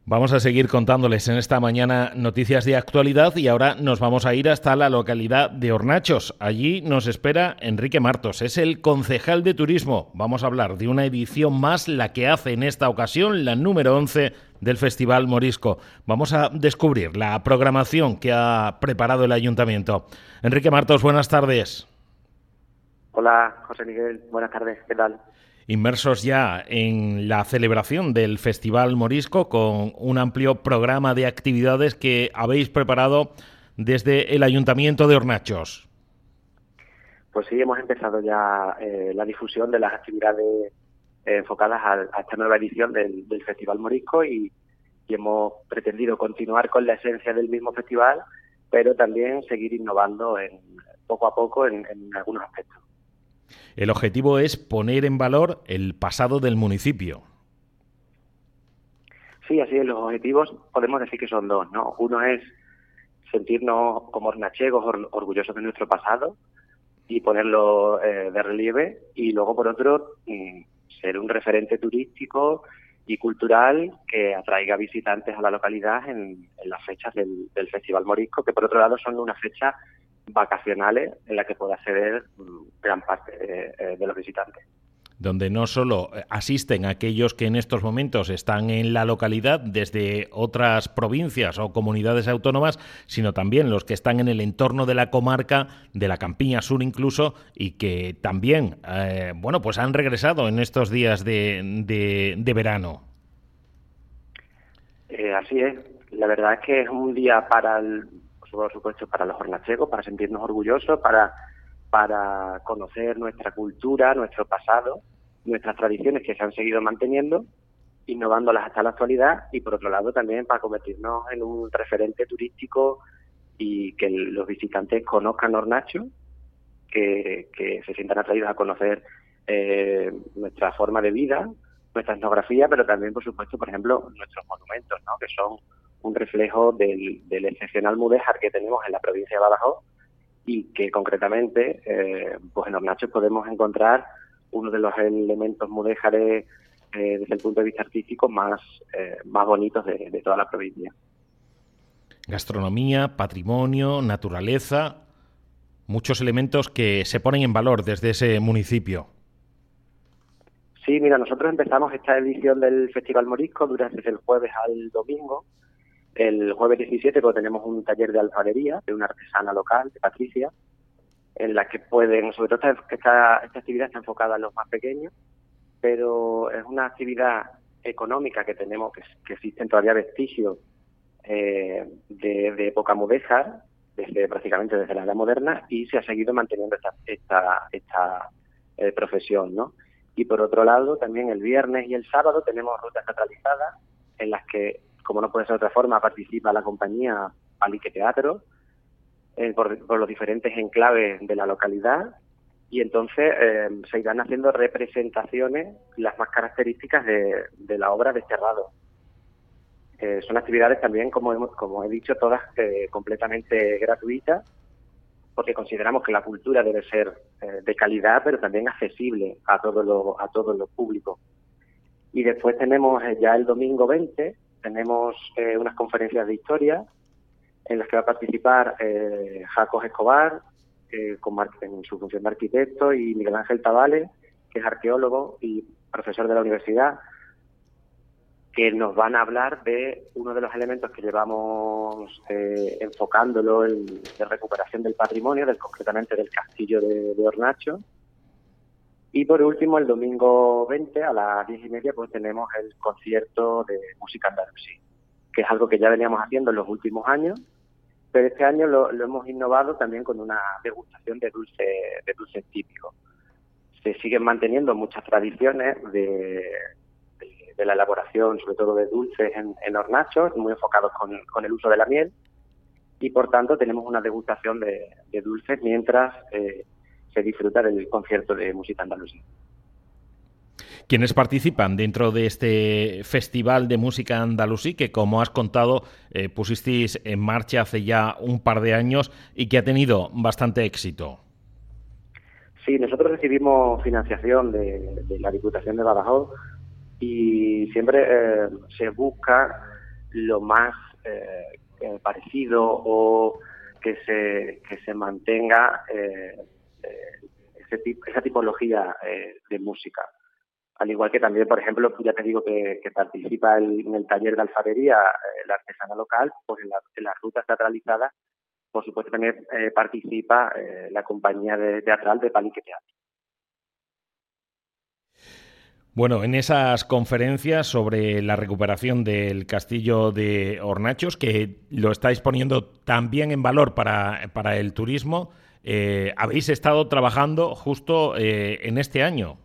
Vamos a seguir contándoles en esta mañana noticias de actualidad y ahora nos vamos a ir hasta la localidad de Hornachos. Allí nos espera Enrique Martos, es el concejal de turismo. Vamos a hablar de una edición más, la que hace en esta ocasión, la número 11 del Festival Morisco. Vamos a descubrir la programación que ha preparado el Ayuntamiento. Enrique Martos, buenas tardes. Hola, José Miguel, buenas tardes, ¿qué tal? Inmersos ya en la celebración del Festival Morisco con un amplio programa de actividades que habéis preparado desde el Ayuntamiento de Hornachos. Pues sí, hemos empezado ya la difusión de las actividades enfocadas a esta nueva edición del Festival Morisco y hemos pretendido continuar con la esencia del mismo festival, pero también seguir innovando poco a poco en algunos aspectos. El objetivo es poner en valor el pasado del municipio. Sí, así es. Los objetivos podemos decir que son dos, ¿no? Uno es sentirnos como hornachegos orgullosos de nuestro pasado y ponerlo de relieve, y luego, por otro, ser un referente turístico y cultural que atraiga visitantes a la localidad en las fechas del Festival Morisco, que por otro lado son unas fechas vacacionales en las que puede acceder gran parte de los visitantes. Donde no solo asisten aquellos que en estos momentos están en la localidad desde otras provincias o comunidades autónomas, sino también los que están en el entorno de la comarca, de la Campiña Sur incluso, y que también pues han regresado en estos días de verano. Así es. La verdad es que es un día por supuesto, para los hornachegos, para sentirnos orgullosos, para conocer nuestra cultura, nuestro pasado, nuestras tradiciones que se han seguido manteniendo, innovándolas hasta la actualidad, y por otro lado también para convertirnos en un referente turístico y que los visitantes conozcan Hornacho, que se sientan atraídos a conocer nuestra forma de vida, nuestra etnografía, pero también, por supuesto, por ejemplo, nuestros monumentos, ¿no?, que son un reflejo del excepcional mudéjar que tenemos en la provincia de Badajoz, y que concretamente pues en Hornachos podemos encontrar uno de los elementos mudéjares desde el punto de vista artístico más bonitos de toda la provincia. Gastronomía, patrimonio, naturaleza, muchos elementos que se ponen en valor desde ese municipio. Sí, mira, nosotros empezamos esta edición del Festival Morisco, dura desde el jueves al domingo. El jueves 17 pues, tenemos un taller de alfarería de una artesana local, de Patricia, en la que pueden, sobre todo esta actividad está enfocada en los más pequeños, pero es una actividad económica que tenemos, que existen todavía vestigios de época mudéjar, prácticamente desde la Edad Moderna, y se ha seguido manteniendo esta profesión, ¿no? Y por otro lado, también el viernes y el sábado tenemos rutas teatralizadas en las que, como no puede ser de otra forma, participa la compañía Palique Teatro por los diferentes enclaves de la localidad, y entonces se irán haciendo representaciones, las más características de la obra Desterrado. Son actividades también, como he dicho, todas completamente gratuitas, porque consideramos que la cultura debe ser de calidad, pero también accesible a todos los públicos. Y después tenemos ya el domingo 20, tenemos unas conferencias de historia en las que va a participar Jacos Escobar, en su función de arquitecto, y Miguel Ángel Tabales, que es arqueólogo y profesor de la universidad, que nos van a hablar de uno de los elementos que llevamos enfocándolo de recuperación del patrimonio, concretamente del castillo de Hornacho. Y por último, el domingo 20 a las 10:30 pues tenemos el concierto de música andalusí, que es algo que ya veníamos haciendo en los últimos años, pero este año lo hemos innovado también con una degustación de dulces típicos. Se siguen manteniendo muchas tradiciones de la elaboración, sobre todo de dulces en hornachos, muy enfocados con el uso de la miel, y por tanto tenemos una degustación de dulces mientras se disfruta del concierto de música andalusí. ¿Quiénes participan dentro de este Festival de Música Andalusí que, como has contado, pusisteis en marcha hace ya un par de años y que ha tenido bastante éxito? Sí, nosotros recibimos financiación de la Diputación de Badajoz y siempre se busca lo más parecido o que se mantenga esa tipología de música. Al igual que también, por ejemplo, ya te digo que participa en el taller de alfarería, la artesana local, pues en las rutas teatralizadas, por supuesto también participa la compañía teatral de Palique Teatro. Bueno, en esas conferencias sobre la recuperación del castillo de Hornachos, que lo estáis poniendo también en valor para el turismo, habéis estado trabajando justo en este año.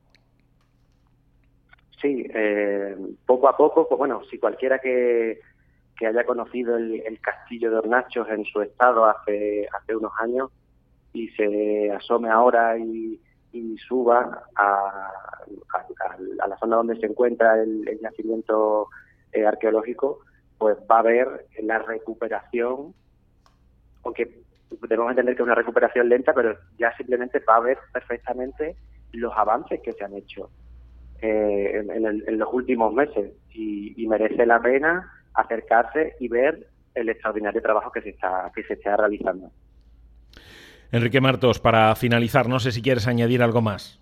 Sí, poco a poco, pues bueno, si cualquiera que haya conocido el castillo de Hornachos en su estado hace unos años y se asome ahora y suba a la zona donde se encuentra el yacimiento arqueológico, pues va a ver la recuperación, aunque debemos entender que es una recuperación lenta, pero ya simplemente va a ver perfectamente los avances que se han hecho en los últimos meses y merece la pena acercarse y ver el extraordinario trabajo que se está realizando. Enrique Martos, para finalizar, no sé si quieres añadir algo más.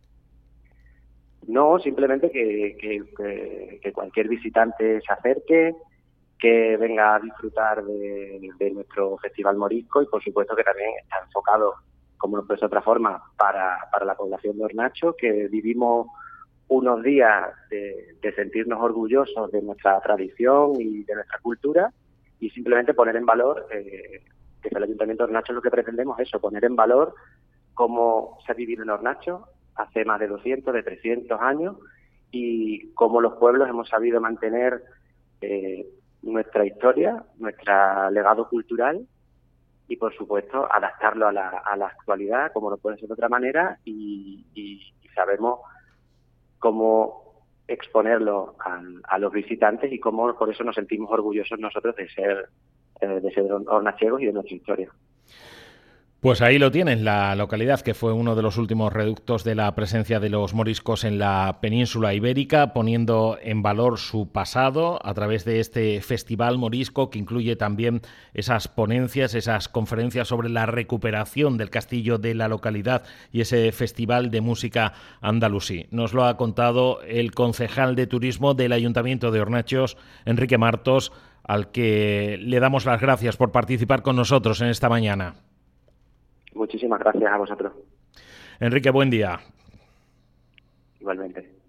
No, simplemente que cualquier visitante se acerque, que venga a disfrutar de nuestro Festival Morisco y por supuesto que también está enfocado, como no puede ser de otra forma, para la población de Hornacho, que vivimos unos días de sentirnos orgullosos de nuestra tradición y de nuestra cultura y simplemente poner en valor que el Ayuntamiento de Hornacho lo que pretendemos es eso, poner en valor cómo se ha vivido en Hornacho hace más de 200, de 300 años y cómo los pueblos hemos sabido mantener nuestra historia, nuestro legado cultural y, por supuesto, adaptarlo a la actualidad, como no puede ser de otra manera, y sabemos cómo exponerlo a los visitantes y cómo por eso nos sentimos orgullosos nosotros de ser hornachegos y de nuestra historia. Pues ahí lo tienen, la localidad que fue uno de los últimos reductos de la presencia de los moriscos en la península ibérica, poniendo en valor su pasado a través de este festival morisco que incluye también esas ponencias, esas conferencias sobre la recuperación del castillo de la localidad y ese festival de música andalusí. Nos lo ha contado el concejal de turismo del Ayuntamiento de Hornachos, Enrique Martos, al que le damos las gracias por participar con nosotros en esta mañana. Muchísimas gracias a vosotros. Enrique, buen día. Igualmente.